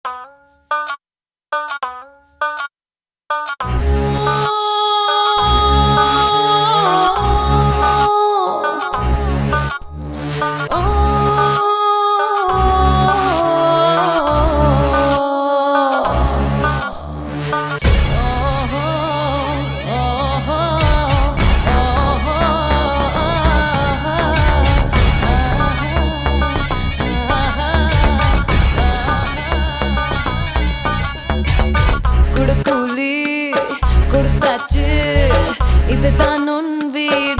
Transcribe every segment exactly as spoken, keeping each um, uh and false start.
இதுதான் உன் வீட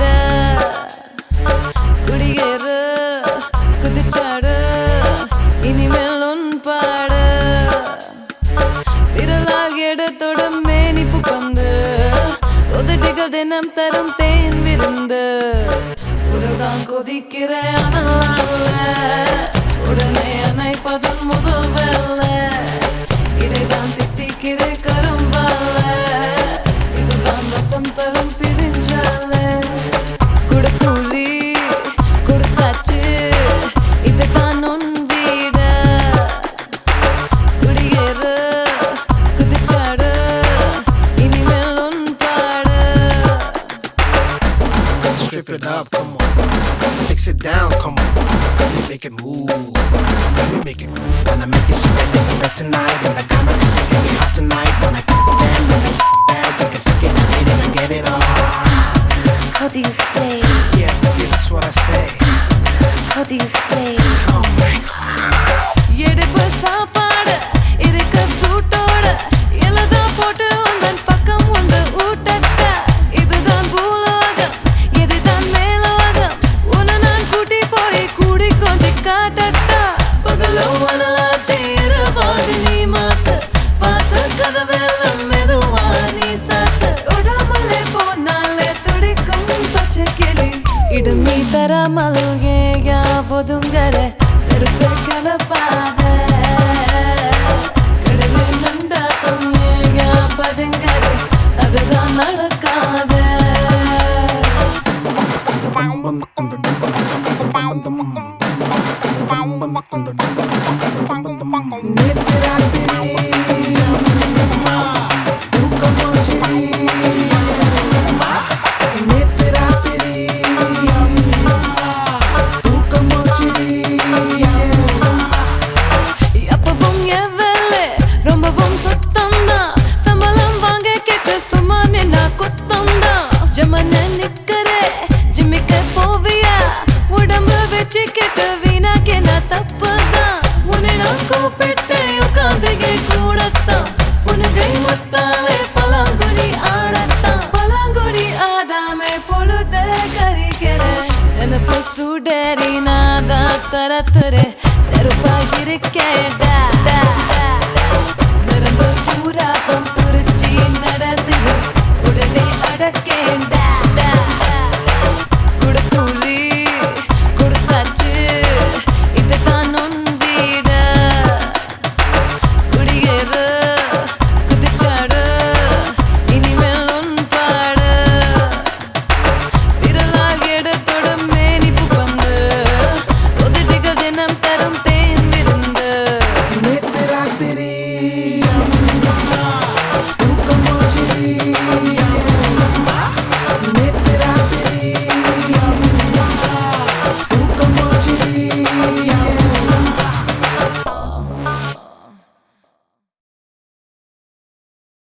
குடியேறு குதிச்சாடு இனிமேல் உன் பாட விரலால் எடுத்தோட மேனிப்பு பந்து உதட்டிகள் தினம் தரும் தேன் விருந்து உடல்தான் கொதிக்கிற அனலால உடனே அணைப்பதும் முதல் வெல்ல இடைதான் திட்டிக்கிற கரும்பால இதுதான் வசம் தரும் பிரிஞ்சால குடுக்கூலி கொடுத்தாச்சு இதுதான் உன் வீட குடியேறு குதிச்சாடு இனிமேல் உன் பாட Strip it up, come on. Fix it down, come on. Let me make it move. Let me make it move. When I make it sweat, then you bet tonight. And I got my wrist making me hot tonight. When I get it down, when I get it down, you can stick it, I it, and get it on. How do you say? Yeah, yeah, that's what I say. How do you say? Oh my God. எடுப்பு சாப்பாடு இருக்க சூட்டோட எல்லதா போட்டு உந்தன் பக்கம் வந்து ஊட்டட்ட இதுதான் பூலோகம் இதுதான் மேலோகம் உன்னை நான் கூட்டி போய் கூடி கொஞ்சம் காட்டட்டா பகலோ வனலாச்சு இரவாக நீ மாத்து பாச கதவெல்லாம் மெதுவா நீ சாத்து உடாமலே போனாலே துடிக்கும் பச்சை கிளி இடம் நீ தராமல் ஏயா ஒதுங்கற நெருப்பை கலப்பாத கடலில் நண்டாட்டம் ஏயா பதுங்கற அதுதான் நடக்காத எப்பவும் என் வேலை ரொம்பவும் சுத்தம் தான் சம்பளம் வாங்க கேட்க சும்மா நின்னா குத்தம் தான் ஜமன நிக்கிற ஜிம்மிக்க போவியா உடம்பு வச்சு கேட்க வீணாக்கே நான் தப்பு தான் உன்னை நான் கூப்பிட்டு உட்காந்து கூடத்தான் உனகை முத்தாலே பலாங்குடி ஆடத்தான் பலாங்குடி ஆடாமே பொழுத கரிக்கிற எனக்கு சுடரி நாதா தரத்துற நெருப்பாக இருக்கேன்